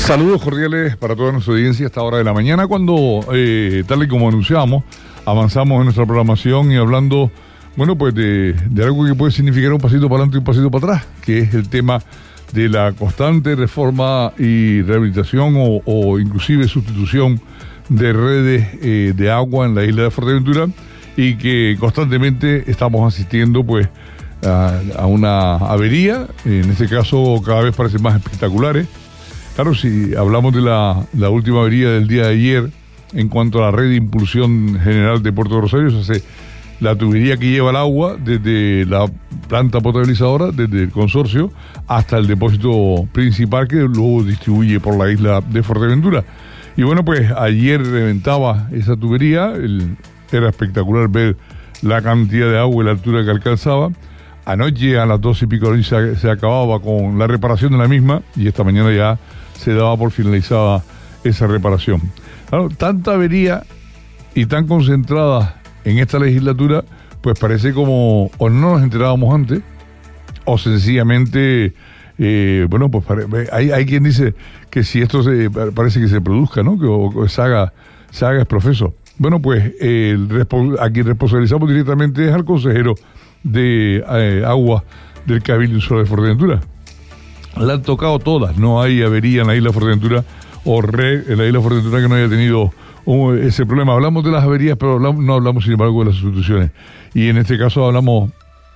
Saludos cordiales para toda nuestra audiencia a esta hora de la mañana, cuando, tal y como anunciamos, avanzamos en nuestra programación y hablando, bueno, pues de algo que puede significar un pasito para adelante y un pasito para atrás, que es el tema de la constante reforma y rehabilitación o inclusive sustitución de redes de agua en la isla de Fuerteventura, y que constantemente estamos asistiendo pues a una avería, en este caso cada vez parecen más espectaculares. Claro, si hablamos de la última avería del día de ayer en cuanto a la red de impulsión general de Puerto Rosario, se hace la tubería que lleva el agua desde la planta potabilizadora, desde el consorcio, hasta el depósito principal que luego distribuye por la isla de Fuerteventura. Y bueno, pues ayer reventaba esa tubería, era espectacular ver la cantidad de agua y la altura que alcanzaba. Anoche a las 12 y pico se acababa con la reparación de la misma, y esta mañana ya se daba por finalizada esa reparación. Claro, tanta avería y tan concentrada en esta legislatura, pues parece como o no nos enterábamos antes, o sencillamente, bueno, pues hay quien dice que si esto parece que se produzca, ¿no? Que se haga es profeso. Bueno, pues a quien responsabilizamos directamente es al consejero de agua del Cabildo Insular de Fuerteventura. La han tocado todas, no hay avería en la isla de Fuerteventura o red en la isla de Fuerteventura que no haya tenido ese problema. Hablamos de las averías, pero no hablamos sin embargo de las sustituciones, y en este caso hablamos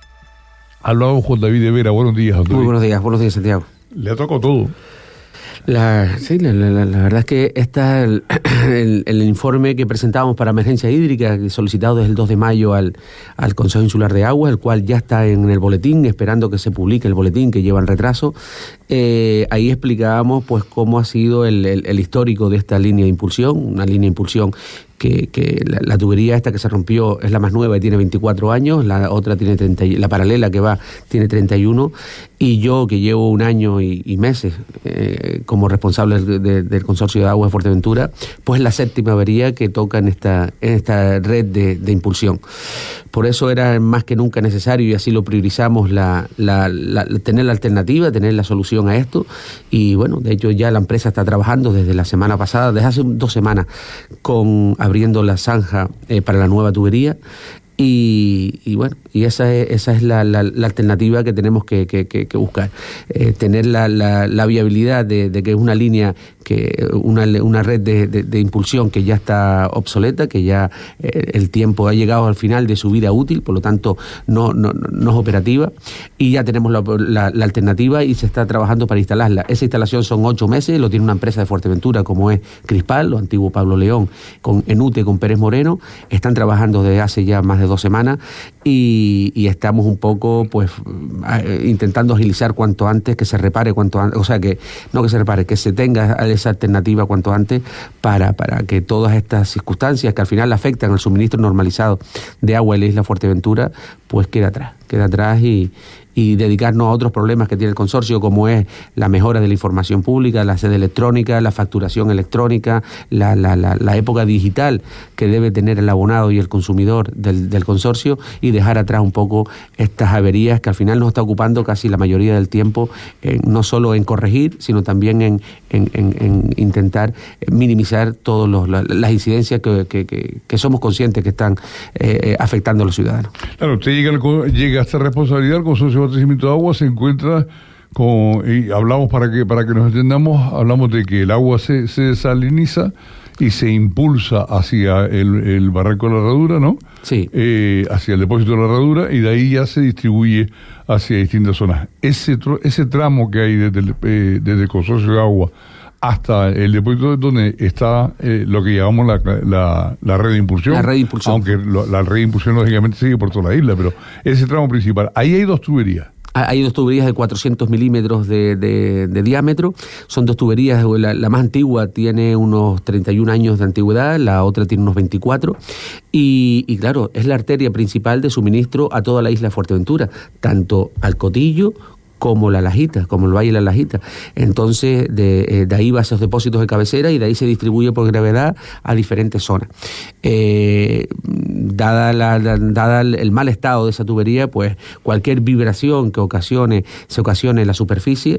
con David de Vera. Buenos días, doctor. Muy buenos días, Santiago. Le ha tocado todo. La verdad es que el informe que presentábamos para emergencia hídrica, solicitado desde el 2 de mayo al Consejo Insular de Agua, el cual ya está en el boletín, esperando que se publique el boletín, que lleva en retraso. Ahí explicábamos pues cómo ha sido el histórico de esta línea de impulsión, una línea de impulsión que la tubería esta que se rompió es la más nueva y tiene 24 años, la otra tiene 30, la paralela que va tiene 31, y yo que llevo un año y meses como responsable del Consorcio de Agua de Fuerteventura, pues la séptima avería que toca en esta red de impulsión. Por eso era más que nunca necesario, y así lo priorizamos, tener la alternativa, tener la solución a esto. Y bueno, de hecho ya la empresa está trabajando desde la semana pasada, desde hace 2 semanas, abriendo la zanja para la nueva tubería. Y bueno, y esa es la alternativa que tenemos que buscar, tener la viabilidad de que es una línea, una red de impulsión que ya está obsoleta, que ya el tiempo ha llegado al final de su vida útil, por lo tanto no es operativa, y ya tenemos la alternativa y se está trabajando para instalarla. Esa instalación son 8 meses, lo tiene una empresa de Fuerteventura como es Crispal, lo antiguo Pablo León, con Enute, con Pérez Moreno. Están trabajando desde hace ya más de 2 semanas y estamos un poco pues intentando agilizar cuanto antes, que se repare cuanto antes, o sea, que no que se repare, que se tenga esa alternativa cuanto antes para que todas estas circunstancias que al final afectan al suministro normalizado de agua en la isla Fuerteventura pues queda atrás y dedicarnos a otros problemas que tiene el consorcio, como es la mejora de la información pública, la sede electrónica, la facturación electrónica, la época digital que debe tener el abonado y el consumidor del consorcio, y dejar atrás un poco estas averías que al final nos está ocupando casi la mayoría del tiempo, no solo en corregir, sino también en intentar minimizar todas las incidencias que somos conscientes que están afectando a los ciudadanos. Claro, usted llega a esta responsabilidad, el consorcio de abastecimiento de agua se encuentra y hablamos para que nos entendamos, hablamos de que el agua se desaliniza y se impulsa hacia el barranco de la Herradura, ¿no? Sí. Hacia el depósito de la Herradura, y de ahí ya se distribuye hacia distintas zonas. Ese tramo que hay desde el consorcio de agua hasta el depósito donde está lo que llamamos la red de impulsión. La red de impulsión. Aunque la red de impulsión lógicamente sigue por toda la isla, pero ese tramo principal, ahí hay 2 tuberías. Hay 2 tuberías de 400 milímetros de diámetro. Son 2 tuberías, la más antigua tiene unos 31 años de antigüedad, la otra tiene unos 24. Y claro, es la arteria principal de suministro a toda la isla de Fuerteventura, tanto al Cotillo como la Lajita, como el Valle de la Lajita. Entonces, de ahí va a esos depósitos de cabecera y de ahí se distribuye por gravedad a diferentes zonas. dada el mal estado de esa tubería, pues cualquier vibración que se ocasione en la superficie,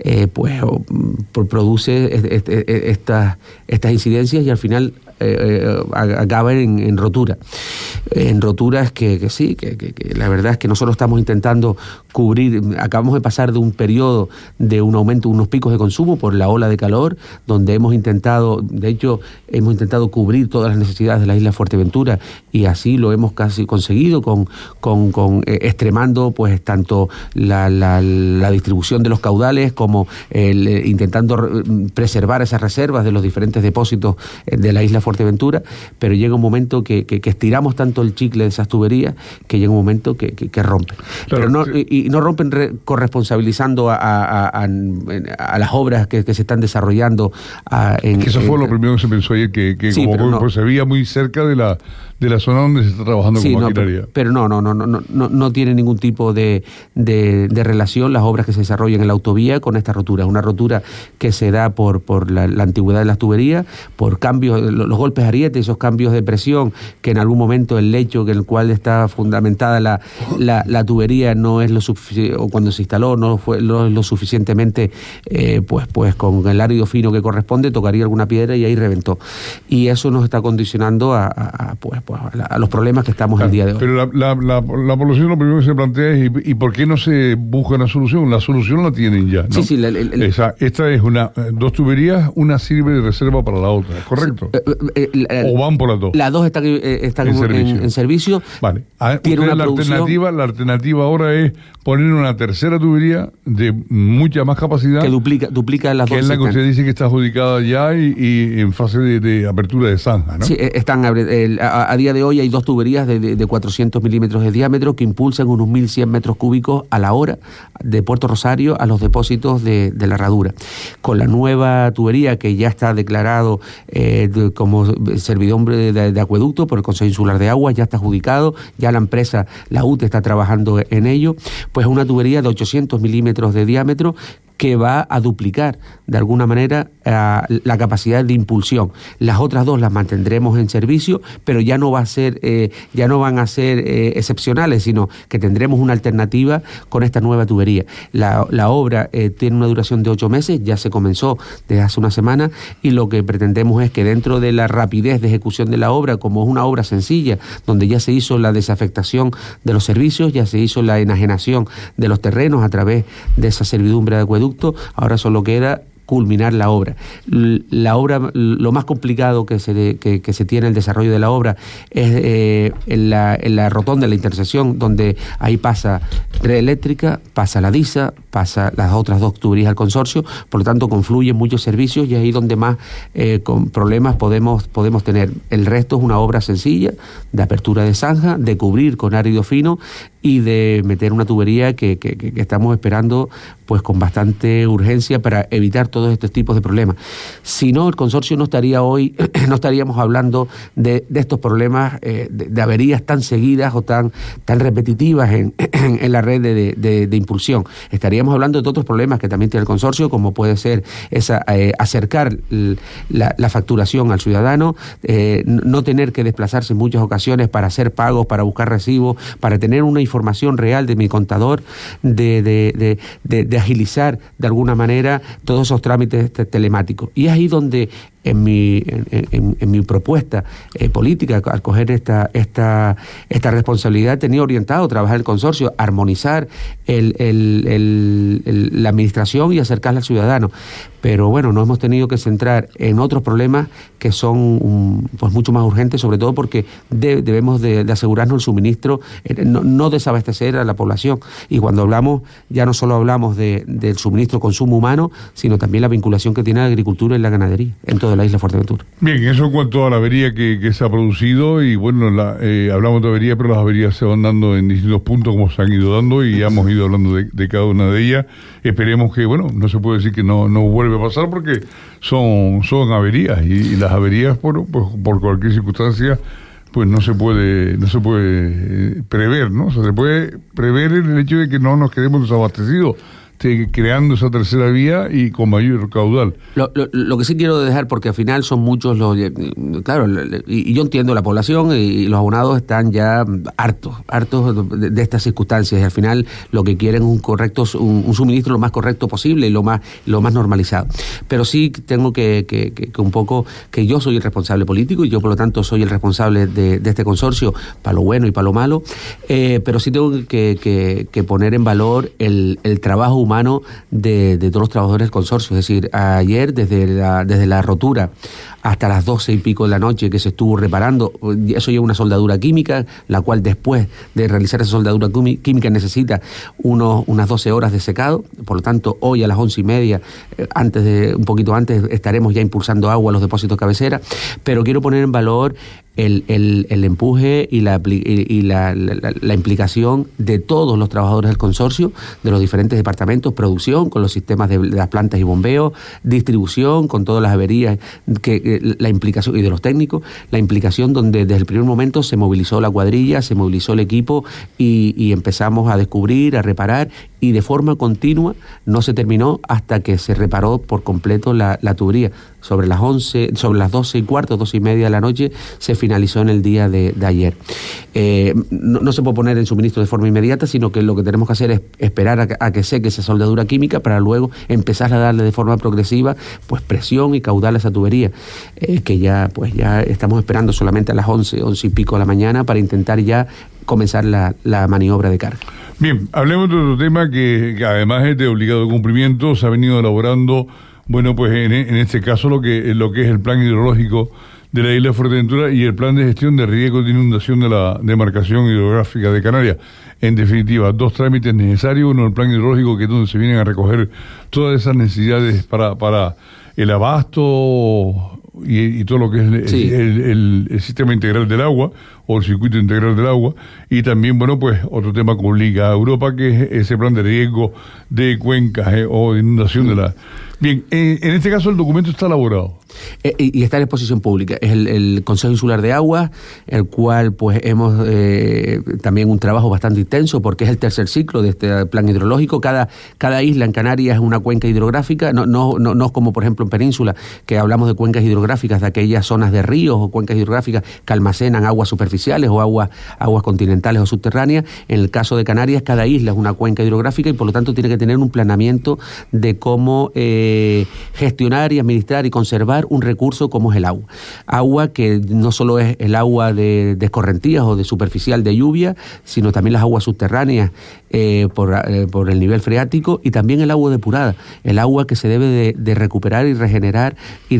produce estas incidencias y al final acaba en rotura. En roturas que la verdad es que nosotros estamos intentando cubrir. Acabamos de pasar de un periodo de un aumento, unos picos de consumo por la ola de calor, donde hemos intentado cubrir todas las necesidades de la isla Fuerteventura, y así lo hemos casi conseguido con extremando pues tanto la distribución de los caudales como intentando preservar esas reservas de los diferentes depósitos de la isla Fuerteventura, pero llega un momento que estiramos tanto el chicle de esas tuberías que llega un momento que rompen. Claro, pero no rompen corresponsabilizando a las obras que se están desarrollando. Eso fue lo primero que se pensó ayer, que sí, como se veía muy cerca de la zona donde se está trabajando con maquinaria. Pero no tiene ningún tipo de relación las obras que se desarrollan en la autovía con esta rotura. Es una rotura que se da por la antigüedad de las tuberías, por cambios, los golpes arietes, esos cambios de presión, que en algún momento el lecho en el cual está fundamentada la tubería no es lo suficiente, o cuando se instaló no es lo suficientemente pues con el árido fino que corresponde, tocaría alguna piedra y ahí reventó. Y eso nos está condicionando a los problemas que estamos el día de hoy. Pero la población lo primero que se plantea es ¿y por qué no se busca una solución? La solución la tienen ya, ¿no? Sí. Esta es dos tuberías, una sirve de reserva para la otra, ¿correcto? ¿O van por las dos? Las dos están en servicio. Vale. Tiene una la alternativa ahora es poner una tercera tubería de mucha más capacidad. Que duplica las dos. Que es la que usted dice que está adjudicada ya y en fase de apertura de zanja, ¿no? Sí, a día de hoy hay dos tuberías de 400 milímetros de diámetro que impulsan unos 1.100 metros cúbicos a la hora de Puerto Rosario a los depósitos de la herradura. Con la nueva tubería que ya está declarado como servidumbre de acueducto por el Consejo Insular de Aguas, ya está adjudicado, ya la empresa, la UTE, está trabajando en ello, pues una tubería de 800 milímetros de diámetro que va a duplicar de alguna manera la capacidad de impulsión. Las otras dos las mantendremos en servicio, pero ya no van a ser excepcionales, sino que tendremos una alternativa con esta nueva tubería. La obra tiene una duración de 8 meses, ya se comenzó desde hace una semana, y lo que pretendemos es que dentro de la rapidez de ejecución de la obra, como es una obra sencilla, donde ya se hizo la desafectación de los servicios, ya se hizo la enajenación de los terrenos a través de esa servidumbre de acueducto, ahora solo queda culminar la obra. La obra, lo más complicado que se tiene el desarrollo de la obra es en la rotonda, en la intersección, donde ahí pasa red eléctrica, pasa la DISA, pasa las otras dos tuberías al consorcio, por lo tanto confluyen muchos servicios y ahí donde más con problemas podemos tener. El resto es una obra sencilla, de apertura de zanja, de cubrir con árido fino y de meter una tubería que estamos esperando pues con bastante urgencia para evitar todos estos tipos de problemas. Si no, el consorcio no estaríamos hablando de estos problemas de averías tan seguidas o tan repetitivas en la red de impulsión. Estaríamos hablando de otros problemas que también tiene el consorcio, como puede ser acercar la facturación al ciudadano, no tener que desplazarse en muchas ocasiones para hacer pagos, para buscar recibos, para tener una información real de mi contador, de agilizar de alguna manera todos esos trámites telemáticos. Y es ahí donde en mi propuesta política, al coger esta responsabilidad, tenía orientado trabajar el consorcio, armonizar la administración y acercarla al ciudadano. Pero bueno, nos hemos tenido que centrar en otros problemas que son pues mucho más urgentes, sobre todo porque debemos de asegurarnos el suministro, no desabastecer a la población. Y cuando hablamos, ya no solo hablamos del suministro consumo humano, sino también la vinculación que tiene la agricultura y la ganadería en toda la isla Fuerteventura. Bien, eso en cuanto a la avería que se ha producido, y bueno, hablamos de avería, pero las averías se van dando en distintos puntos como se han ido dando y ya hemos ido hablando de cada una de ellas. Esperemos que, bueno, no se puede decir que no vuelve a pasar porque son averías y las averías por cualquier circunstancia pues no se puede prever, ¿no? O sea, se puede prever el hecho de que no nos quedemos desabastecidos creando esa tercera vía y con mayor caudal. Lo que sí quiero dejar, porque al final son muchos los... Claro, y yo entiendo la población y los abonados están ya hartos de estas circunstancias, y al final lo que quieren es un suministro lo más correcto posible y lo más normalizado. Pero sí tengo que un poco, que yo soy el responsable político y yo por lo tanto soy el responsable de este consorcio, para lo bueno y para lo malo, pero sí tengo que poner en valor el trabajo humano de todos los trabajadores del consorcio. Es decir, ayer desde la rotura hasta las 12 y pico de la noche que se estuvo reparando, eso lleva una soldadura química, la cual después de realizar esa soldadura química necesita unas 12 horas de secado. Por lo tanto, hoy a las 11:30, un poquito antes, estaremos ya impulsando agua a los depósitos cabecera, pero quiero poner en valor el empuje y la implicación de todos los trabajadores del consorcio, de los diferentes departamentos, producción, con los sistemas de las plantas y bombeo, distribución, con todas las averías, la implicación, y de los técnicos, la implicación donde desde el primer momento se movilizó la cuadrilla, se movilizó el equipo y empezamos a descubrir, a reparar, y de forma continua no se terminó hasta que se reparó por completo la tubería. Sobre las 12:15, 12:30 de la noche se finalizó en el día de ayer. No se puede poner en suministro de forma inmediata, sino que lo que tenemos que hacer es esperar a que seque esa soldadura química para luego empezar a darle de forma progresiva pues presión y caudal a esa tubería, que ya estamos esperando solamente a las 11 y pico de la mañana para intentar ya comenzar la maniobra de carga. Bien, hablemos de otro tema que además es de obligado cumplimiento. Se ha venido elaborando, bueno, pues en este caso lo que es el plan hidrológico de la isla de Fuerteventura y el plan de gestión de riesgos de inundación de la demarcación hidrográfica de Canarias. En definitiva, dos trámites necesarios: uno, el plan hidrológico, que es donde se vienen a recoger todas esas necesidades para el abasto y todo lo que es el sistema integral del agua, o el circuito integral del agua, y también, bueno, pues otro tema que obliga a Europa, que es ese plan de riesgo de cuencas o de inundación de la... Bien, en este caso el documento está elaborado. Y está en exposición pública. Es el Consejo Insular de Aguas, el cual pues hemos también un trabajo bastante intenso, porque es el tercer ciclo de este plan hidrológico. Cada isla en Canarias es una cuenca hidrográfica, no como por ejemplo en Península, que hablamos de cuencas hidrográficas de aquellas zonas de ríos o cuencas hidrográficas que almacenan aguas superficiales o aguas continentales o subterráneas. En el caso de Canarias, cada isla es una cuenca hidrográfica y por lo tanto tiene que tener un planeamiento de cómo gestionar y administrar y conservar un recurso como es el agua. Agua que no solo es el agua de escorrentías o de superficial de lluvia, sino también las aguas subterráneas por el nivel freático, y también el agua depurada, el agua que se debe de recuperar y regenerar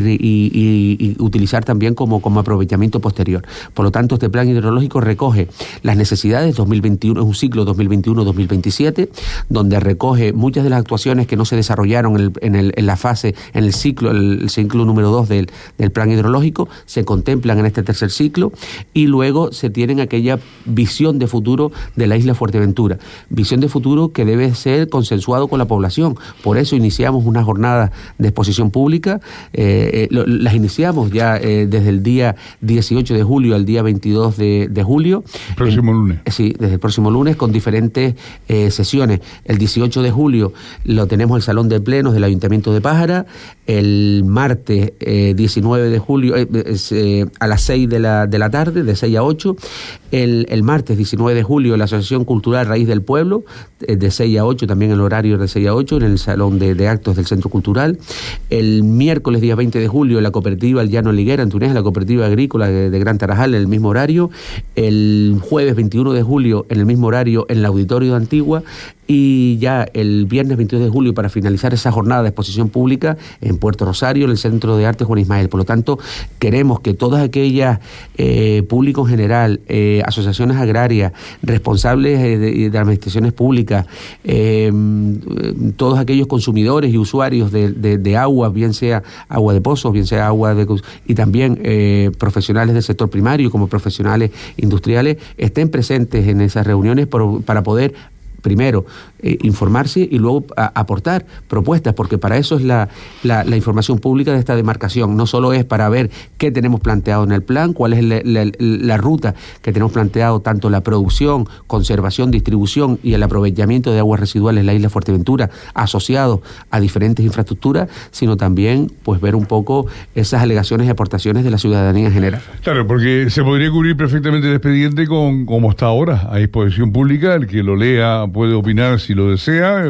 y utilizar también como aprovechamiento posterior. Por lo tanto, este plan hidrológico recoge las necesidades 2021, es un ciclo 2021-2027, donde recoge muchas de las actuaciones que no se desarrollaron en el ciclo número 2 del plan hidrológico, se contemplan en este tercer ciclo, y luego se tienen aquella visión de futuro de la isla Fuerteventura, visión de futuro que debe ser consensuado con la población. Por eso iniciamos una jornada de exposición pública, las iniciamos ya desde el día 18 de julio al día 22 de julio. Próximo lunes. Sí, desde el próximo lunes, con diferentes sesiones. El 18 de julio lo tenemos en el Salón de Plenos del Ayuntamiento de Pájara. El martes 19 de julio a las 6 de la tarde, de 6 a 8. El martes 19 de julio la Asociación Cultural Raíz del Pueblo, de 6 a 8, también el horario de 6 a 8, en el Salón de Actos del Centro Cultural. El miércoles día 20 de julio la cooperativa El Llano Liguera en Túnez, la cooperativa agrícola de Gran Tarajal, en el mismo horario. El jueves 21 de julio en el mismo horario en el Auditorio de Antigua. Y ya el viernes 22 de julio, para finalizar esa jornada de exposición pública, en Puerto Rosario, en el Centro de Arte Juan Ismael. Por lo tanto, queremos que todas aquellas, público en general, asociaciones agrarias, responsables de administraciones públicas, todos aquellos consumidores y usuarios de agua, bien sea agua de pozos, bien sea agua y también profesionales del sector primario como profesionales industriales, estén presentes en esas reuniones para poder primero, informarse y luego aportar propuestas, porque para eso es la información pública de esta demarcación. No solo es para ver qué tenemos planteado en el plan, cuál es la ruta que tenemos planteado, tanto la producción, conservación, distribución y el aprovechamiento de aguas residuales en la isla de Fuerteventura, asociados a diferentes infraestructuras, sino también pues ver un poco esas alegaciones y aportaciones de la ciudadanía en general. Claro, porque se podría cubrir perfectamente el expediente como está ahora, a disposición pública. El que lo lea puede opinar si lo desea,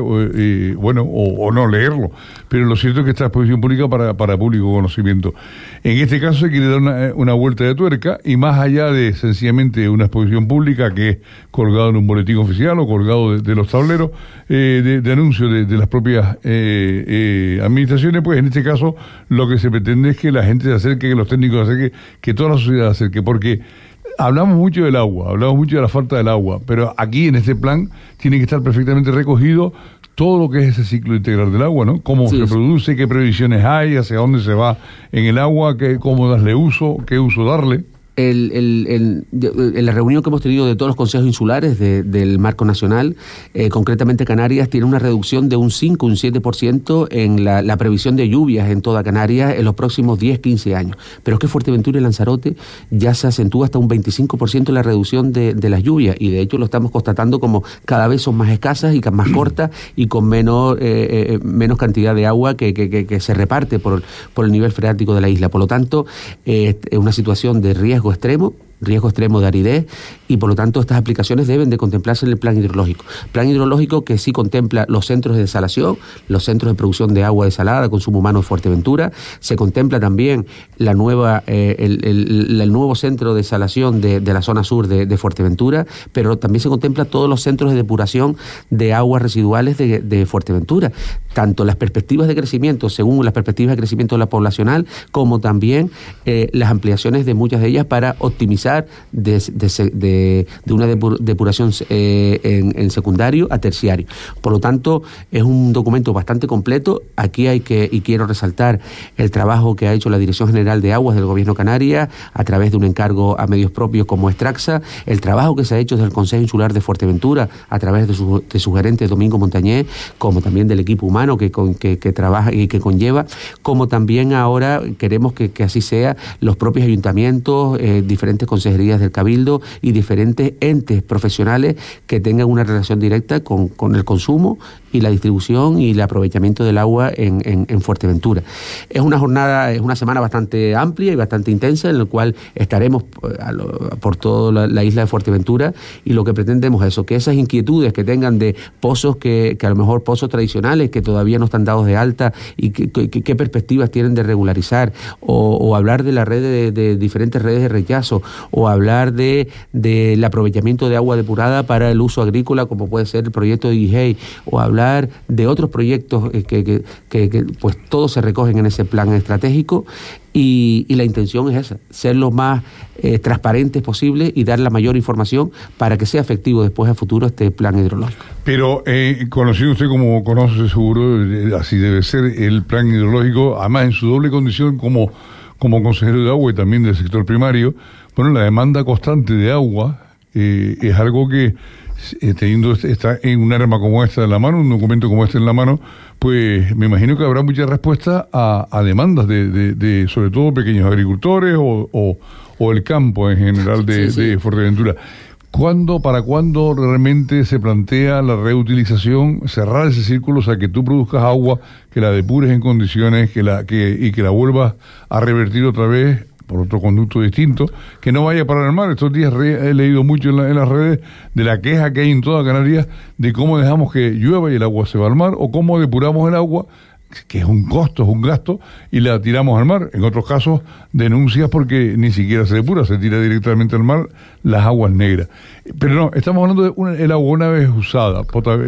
o no leerlo, pero lo cierto es que está a disposición pública para público conocimiento. En este caso se quiere dar una vuelta de tuerca, y más allá de sencillamente una exposición pública que es colgado en un boletín oficial o colgado de los tableros de anuncios de las propias administraciones, pues en este caso lo que se pretende es que la gente se acerque, que los técnicos se acerquen, que toda la sociedad se acerque, porque hablamos mucho del agua, hablamos mucho de la falta del agua, pero aquí en este plan tiene que estar perfectamente recogido todo lo que es ese ciclo integral del agua, ¿no? Cómo se produce, qué previsiones hay, hacia dónde se va en el agua, cómo darle uso, qué uso darle. En la reunión que hemos tenido de todos los consejos insulares del marco nacional, concretamente Canarias tiene una reducción de un 5, un 7% en la previsión de lluvias en toda Canarias en los próximos 10, 15 años. Pero es que Fuerteventura y Lanzarote ya se acentúa hasta un 25% la reducción de las lluvias, y de hecho lo estamos constatando como cada vez son más escasas y más cortas y con menos cantidad de agua que se reparte por el nivel freático de la isla. Por lo tanto, es una situación de riesgo extremo de aridez, y por lo tanto estas aplicaciones deben de contemplarse en el plan hidrológico que sí contempla los centros de desalación, los centros de producción de agua desalada, consumo humano de Fuerteventura. Se contempla también el nuevo centro de desalación de la zona sur de Fuerteventura, pero también se contempla todos los centros de depuración de aguas residuales de Fuerteventura, tanto las perspectivas de crecimiento según las perspectivas de crecimiento de la poblacional, como también las ampliaciones de muchas de ellas para optimizar de una depuración en secundario a terciario. Por lo tanto, es un documento bastante completo. Aquí quiero resaltar el trabajo que ha hecho la Dirección General de Aguas del Gobierno Canarias a través de un encargo a medios propios como Extraxa, el trabajo que se ha hecho desde el Consejo Insular de Fuerteventura a través de su gerente Domingo Montañés, como también del equipo humano que trabaja y que conlleva, como también ahora queremos que así sea los propios ayuntamientos, diferentes consejerías del Cabildo y diferentes entes profesionales que tengan una relación directa con el consumo y la distribución y el aprovechamiento del agua en Fuerteventura. Es una semana bastante amplia y bastante intensa, en la cual estaremos por toda la isla de Fuerteventura, y lo que pretendemos es eso, que esas inquietudes que tengan de pozos que a lo mejor pozos tradicionales que todavía no están dados de alta y qué perspectivas tienen de regularizar, o hablar de la red de diferentes redes de rechazo, o hablar del aprovechamiento de agua depurada para el uso agrícola, como puede ser el proyecto de IGEI, o hablar de otros proyectos que pues todos se recogen en ese plan estratégico, y la intención es esa, ser lo más transparentes posible y dar la mayor información para que sea efectivo después a futuro este plan hidrológico. Pero conocido usted como conoce seguro, así debe ser el plan hidrológico, además en su doble condición como consejero de agua y también del sector primario. Bueno, la demanda constante de agua es algo que, está en un arma como esta en la mano, un documento como este en la mano, pues me imagino que habrá mucha respuesta a demandas de sobre todo pequeños agricultores o el campo en general de Fuerteventura. ¿Para cuándo realmente se plantea la reutilización, cerrar ese círculo, o sea, que tú produzcas agua, que la depures en condiciones, y que la vuelvas a revertir otra vez por otro conducto distinto, que no vaya para el mar? Estos días he leído mucho en las redes de la queja que hay en toda Canarias de cómo dejamos que llueva y el agua se va al mar, o cómo depuramos el agua, que es un costo, es un gasto, y la tiramos al mar. En otros casos, denuncias porque ni siquiera se depura, se tira directamente al mar las aguas negras. Pero no, estamos hablando de el agua una vez usada,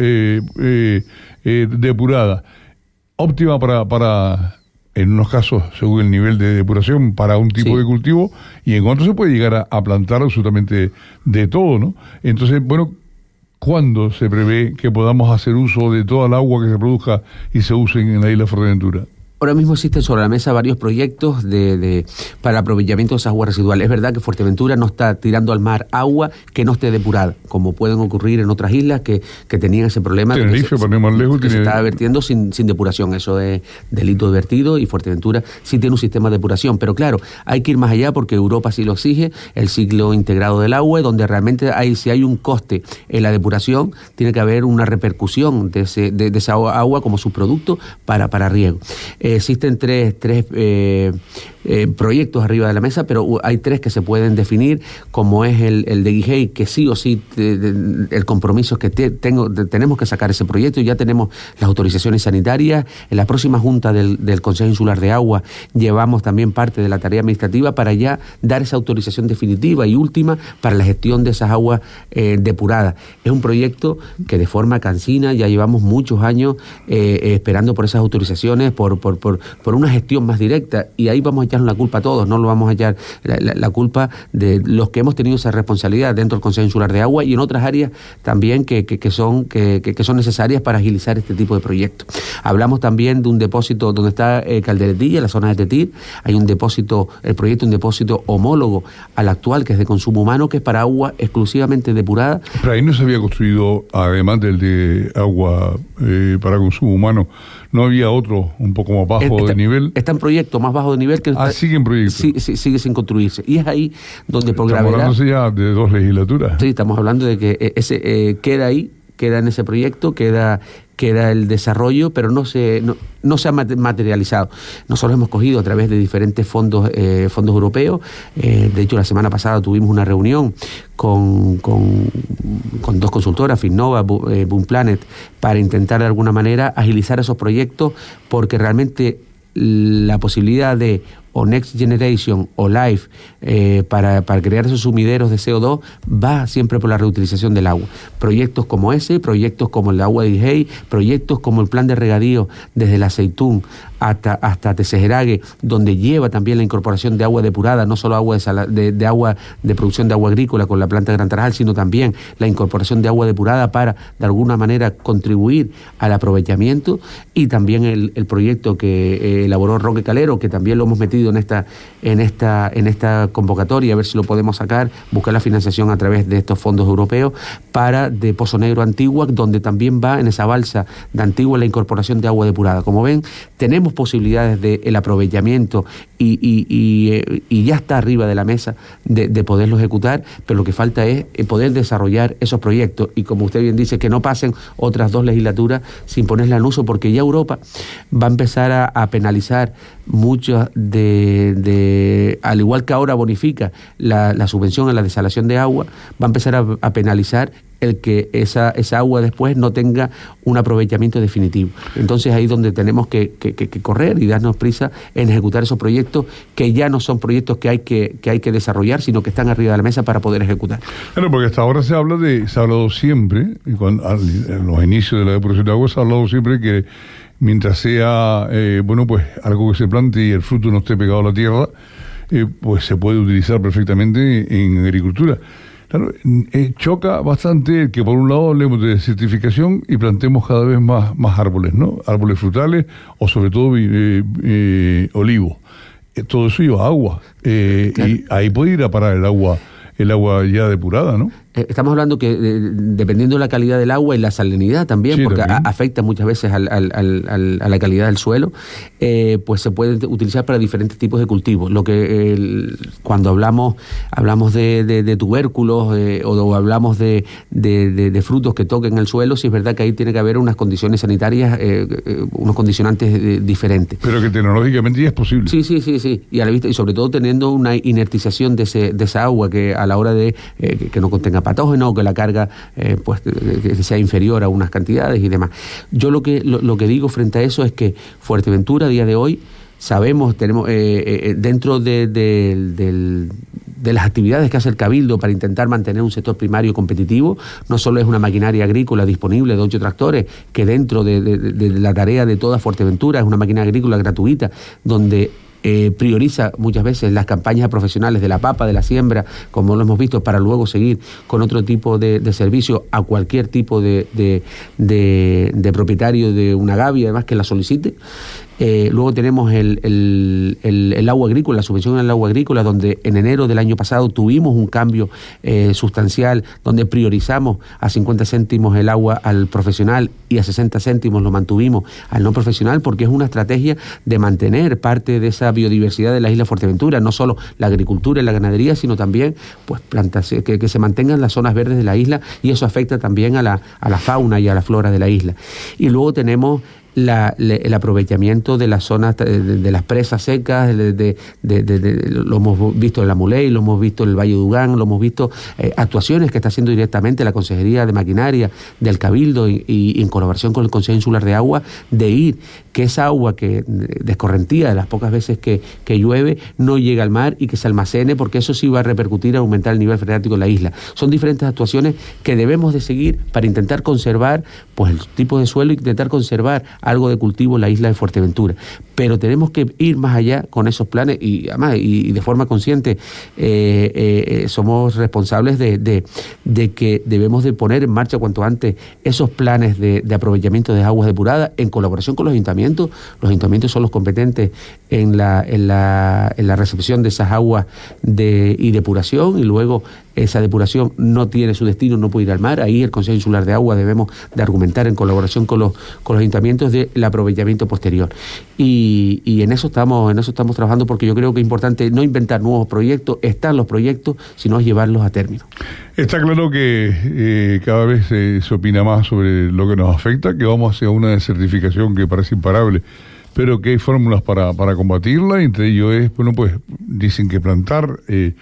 depurada, óptima para en unos casos, según el nivel de depuración, para un tipo de cultivo, y en otros se puede llegar a plantar absolutamente de todo, ¿no? Entonces, bueno, ¿cuándo se prevé que podamos hacer uso de toda el agua que se produzca y se use en la isla de Fuerteventura? Ahora mismo existen sobre la mesa varios proyectos para aprovechamiento de esas aguas residuales. Es verdad que Fuerteventura no está tirando al mar agua que no esté depurada, como pueden ocurrir en otras islas que tenían ese problema. Tenerife, para ir más lejos, se estaba vertiendo sin depuración. Eso es delito de vertido, y Fuerteventura sí tiene un sistema de depuración. Pero claro, hay que ir más allá porque Europa sí lo exige, el ciclo integrado del agua, donde realmente si hay un coste en la depuración, tiene que haber una repercusión de esa agua como subproducto para riego. Existen tres proyectos arriba de la mesa, pero hay 3 que se pueden definir, como es el de Guijei, que sí o sí el compromiso es que tenemos que sacar ese proyecto, y ya tenemos las autorizaciones sanitarias. En la próxima junta del Consejo Insular de Agua llevamos también parte de la tarea administrativa para ya dar esa autorización definitiva y última para la gestión de esas aguas depuradas. Es un proyecto que de forma cansina ya llevamos muchos años esperando por esas autorizaciones, por una gestión más directa, y ahí vamos a echarnos la culpa a todos, no lo vamos a echar la culpa de los que hemos tenido esa responsabilidad dentro del Consejo Insular de Agua y en otras áreas también que son necesarias para agilizar este tipo de proyectos. Hablamos también de un depósito donde está Calderetilla, la zona de Tetir. Hay un depósito homólogo al actual, que es de consumo humano, que es para agua exclusivamente depurada. Pero ahí no se había construido, además del de agua para consumo humano, ¿no había otro un poco más bajo de nivel? Está en proyecto más bajo de nivel que... sigue en proyecto. Sí, sigue sin construirse. Y es ahí donde por gravedad... Estamos hablando ya de 2 legislaturas. Sí, estamos hablando de que ese queda ahí, queda en ese proyecto, queda el desarrollo, pero no se ha materializado. Nosotros hemos cogido a través de diferentes fondos europeos. De hecho, la semana pasada tuvimos una reunión con 2 consultoras, Finnova, Boom Planet, para intentar de alguna manera agilizar esos proyectos, porque realmente la posibilidad de o Next Generation o Life para crear esos sumideros de CO2 va siempre por la reutilización del agua. Proyectos como ese, proyectos como el agua de Guijei, proyectos como el plan de regadío desde el Aceitún hasta Tesejerague, donde lleva también la incorporación de agua depurada, no solo agua de agua de producción de agua agrícola con la planta de Gran Tarajal, sino también la incorporación de agua depurada para de alguna manera contribuir al aprovechamiento, y también el proyecto que elaboró Roque Calero, que también lo hemos metido en esta convocatoria, a ver si lo podemos sacar, buscar la financiación a través de estos fondos europeos para de Pozo Negro Antigua, donde también va en esa balsa de Antigua la incorporación de agua depurada. Como ven, tenemos posibilidades del aprovechamiento y ya está arriba de la mesa de poderlo ejecutar, pero lo que falta es poder desarrollar esos proyectos, y como usted bien dice, que no pasen otras 2 legislaturas sin ponerla en uso, porque ya Europa va a empezar a penalizar muchas al igual que ahora bonifica la subvención a la desalación de agua, va a empezar a penalizar el que esa agua después no tenga un aprovechamiento definitivo. Entonces ahí es donde tenemos que correr y darnos prisa en ejecutar esos proyectos, que ya no son proyectos que hay que desarrollar, sino que están arriba de la mesa para poder ejecutar. Bueno, porque hasta ahora se ha hablado siempre, en los inicios de la depuración de agua se ha hablado siempre que mientras sea pues algo que se plante y el fruto no esté pegado a la tierra, pues se puede utilizar perfectamente en agricultura. Claro, choca bastante que por un lado hablemos de certificación y plantemos cada vez más árboles, ¿no? Árboles frutales o sobre todo olivos. Todo eso lleva agua, claro. Y ahí puede ir a parar el agua ya depurada, ¿no? Estamos hablando que dependiendo de la calidad del agua y la salinidad también, sí, porque también afecta muchas veces a la calidad del suelo, pues se puede utilizar para diferentes tipos de cultivos. Lo que cuando hablamos de tubérculos o hablamos de frutos que toquen el suelo, sí es verdad que ahí tiene que haber unas condiciones sanitarias, unos condicionantes diferentes. Pero que tecnológicamente ya es posible. Sí. Y a la vista, y sobre todo teniendo una inertización de esa agua, que a la hora de que no contenga patógeno, o que la carga que sea inferior a unas cantidades y demás. Yo lo que digo frente a eso es que Fuerteventura a día de hoy sabemos, tenemos dentro de las actividades que hace el Cabildo para intentar mantener un sector primario competitivo, no solo es una maquinaria agrícola disponible de 8 tractores, que dentro de la tarea de toda Fuerteventura es una maquinaria agrícola gratuita, donde prioriza muchas veces las campañas profesionales de la papa, de la siembra, como lo hemos visto, para luego seguir con otro tipo de servicio a cualquier tipo de propietario de una gavia, además, que la solicite. Luego tenemos el agua agrícola, la subvención al agua agrícola, donde en enero del año pasado tuvimos un cambio sustancial, donde priorizamos a 50 céntimos el agua al profesional y a 60 céntimos lo mantuvimos al no profesional, porque es una estrategia de mantener parte de esa biodiversidad de la isla Fuerteventura, no solo la agricultura y la ganadería, sino también pues plantas, que se mantengan las zonas verdes de la isla, y eso afecta también a la fauna y a la flora de la isla. Y luego tenemos el aprovechamiento de las zonas de las presas secas, lo hemos visto en la Muley, lo hemos visto en el Valle de Ugán, lo hemos visto actuaciones que está haciendo directamente la Consejería de Maquinaria del Cabildo y en colaboración con el Consejo Insular de Agua, de ir que esa agua que descorrentía de las pocas veces que llueve no llegue al mar y que se almacene, porque eso sí va a repercutir a aumentar el nivel freático en la isla. Son diferentes actuaciones que debemos de seguir para intentar conservar pues el tipo de suelo y intentar conservar algo de cultivo en la isla de Fuerteventura. Pero tenemos que ir más allá con esos planes y además y de forma consciente somos responsables de que debemos de poner en marcha cuanto antes esos planes de aprovechamiento de aguas depuradas en colaboración con los ayuntamientos. Los ayuntamientos son los competentes en la recepción de esas aguas y depuración, y luego esa depuración no tiene su destino, no puede ir al mar. Ahí el Consejo Insular de Agua debemos de argumentar en colaboración con los ayuntamientos del aprovechamiento posterior. Y en eso estamos trabajando, porque yo creo que es importante no inventar nuevos proyectos, están los proyectos, sino llevarlos a término. Está claro que cada vez se opina más sobre lo que nos afecta, que vamos hacia una desertificación que parece imparable, pero que hay fórmulas para combatirla, y entre ello es, bueno, pues dicen que plantar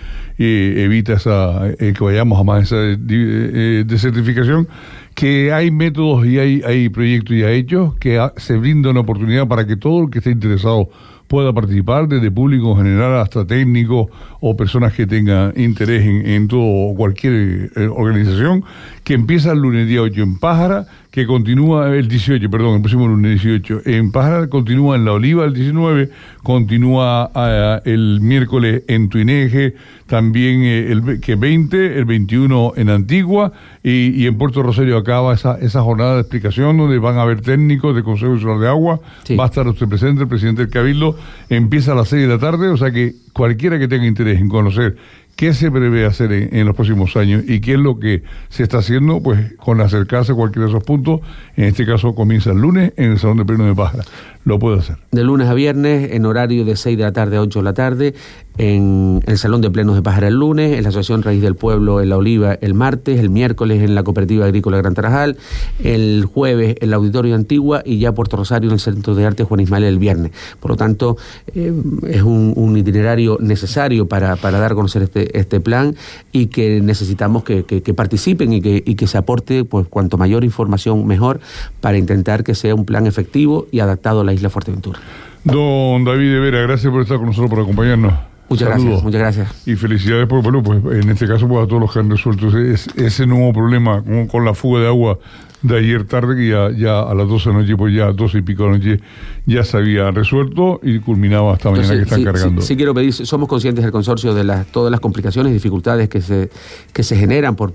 evita que vayamos a más esa desertificación, que hay métodos y hay proyectos ya hechos, que se brinda una oportunidad para que todo el que esté interesado pueda participar, desde público en general hasta técnicos o personas que tengan interés en todo o cualquier organización, que empieza el lunes día 8 en Pájara, que continúa el 18, el próximo lunes 18 en Pájara, continúa en La Oliva el 19, continúa el miércoles en Tuineje, también el 20, el 21 en Antigua, y en Puerto Rosario acaba esa jornada de explicación donde van a haber técnicos del Consejo Insular de Agua, sí. Va a estar usted presente, el presidente del Cabildo, empieza a las 6 de la tarde, o sea que cualquiera que tenga interés en conocer qué se prevé hacer en los próximos años y qué es lo que se está haciendo, pues con acercarse a cualquiera de esos puntos, en este caso comienza el lunes en el Salón de Pleno de Pájara. Lo puede hacer. De lunes a viernes, en horario de 6 de la tarde a 8 de la tarde, en el Salón de Plenos de Pájara el lunes, en la Asociación Raíz del Pueblo en La Oliva el martes, el miércoles en la Cooperativa Agrícola Gran Tarajal, el jueves en el Auditorio Antigua y ya Puerto Rosario en el Centro de Arte Juan Ismael el viernes. Por lo tanto, es un itinerario necesario para dar a conocer este plan, y que necesitamos que participen y que se aporte pues cuanto mayor información mejor, para intentar que sea un plan efectivo y adaptado a la isla Fuerteventura. Don David de Vera, gracias por estar con nosotros, por acompañarnos. Muchas gracias. Y felicidades, porque bueno, pues en este caso pues a todos los que han resuelto ese nuevo problema con la fuga de agua de ayer tarde, que ya a las 12 de la noche, pues ya 12 y pico de la noche ya se había resuelto y culminaba hasta mañana. Entonces, que están cargando. Sí, quiero pedir, somos conscientes del consorcio de todas las complicaciones y dificultades que se generan por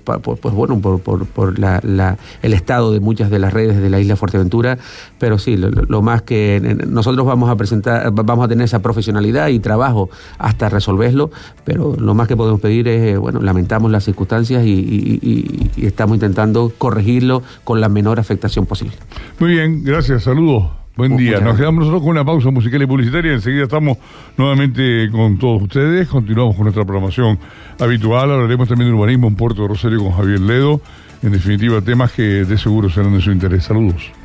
el estado de muchas de las redes de la isla Fuerteventura, pero sí, lo más que nosotros vamos a tener esa profesionalidad y trabajo hasta resolverlo, pero lo más que podemos pedir es, lamentamos las circunstancias y estamos intentando corregirlo con la menor afectación posible. Muy bien, gracias, saludos. Buen día. Nos quedamos nosotros con una pausa musical y publicitaria. Enseguida estamos nuevamente con todos ustedes. Continuamos con nuestra programación habitual. Hablaremos también de urbanismo en Puerto Rosario con Javier Ledo. En definitiva, temas que de seguro serán de su interés. Saludos.